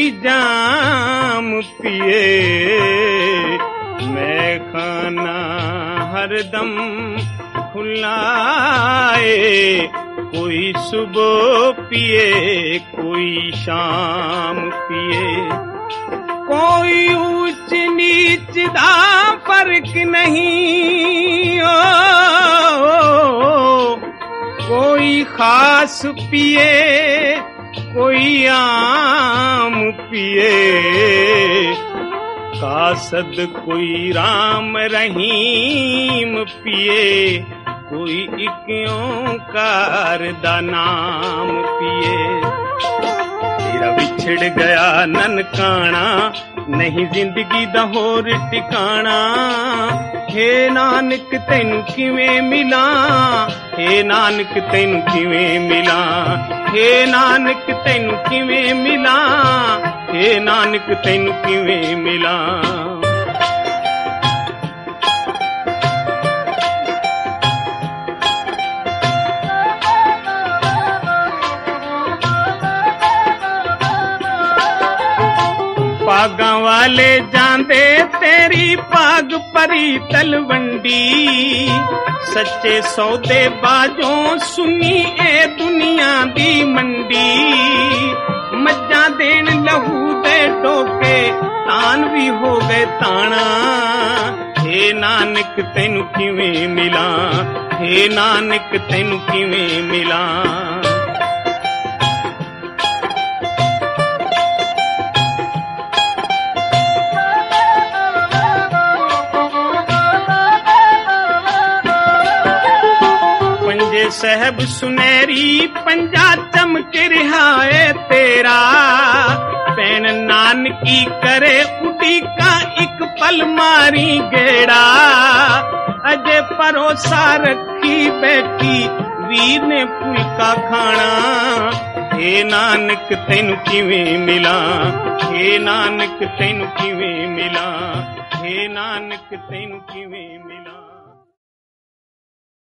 जाम पिए, मैं खाना हरदम खुलाए, कोई सुबह पिए कोई शाम पिए, कोई ऊंच नीच दा फर्क नहीं, कोई खास पिए कोई आम पिए, कासद कोई राम रहीम पिए, कोई एक ओंकार दा नाम पिए। तेरा विछड़ गया ननकाना, नहीं जिंदगी दा होर टिकाना, हे नानक तैनू किवें मिला, हे नानक तैनू किवें मिला, हे नानक तैनू किवें मिला, हे नानक तैनू किवें मिला। पागां वाले जांदे तेरी पाग परी तलवंडी, सच्चे सौदे बाजों सुनी ए दुनिया दी मंडी, मज्जां देन लहू दे डोके तान भी हो गए ताना, हे नानक तैनू किवें मिला, हे नानक तैनू किवें मिला। साहब सुनहरी पंजा चमक रहा है तेरा, पैन नानकी करे उड़ी का एक पल मारी गेड़ा, अजे परोसा रखी बैठी वीर ने फुलका खाना, हे नानक तैनू किवें मिला, हे नानक तैनू किवें मिला, हे नानक तैनू किवें मिला।